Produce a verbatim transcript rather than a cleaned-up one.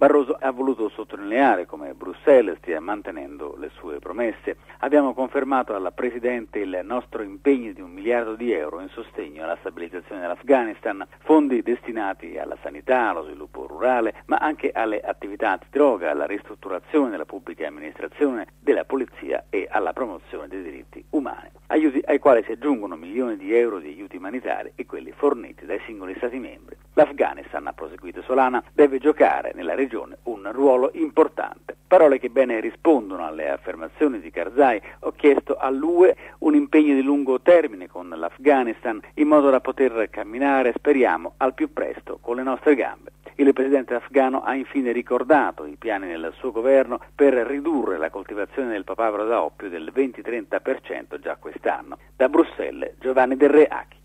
Barroso ha voluto sottolineare come Bruxelles stia mantenendo le sue promesse. Abbiamo confermato alla Presidente il nostro impegno di un miliardo di euro in sostegno alla stabilizzazione dell'Afghanistan, fondi destinati alla sanità, allo sviluppo rurale, ma anche alle attività antidroga, alla ristrutturazione della pubblica amministrazione, della polizia e alla promozione dei diritti umani. Aiuti ai quali si aggiungono milioni di euro di aiuti umanitari e quelli forniti dai singoli Stati membri. L'Afghanistan, ha proseguito Solana, deve giocare nella regione un ruolo importante. Parole che bene rispondono alle affermazioni di Karzai. Ho chiesto all'U E un impegno di lungo termine con l'Afghanistan in modo da poter camminare, speriamo, al più presto con le nostre gambe. Il presidente afghano ha infine ricordato i piani del suo governo per ridurre la coltivazione del papavero da oppio del venti trenta per cento già quest'anno. Da Bruxelles, Giovanni Del Re Achi.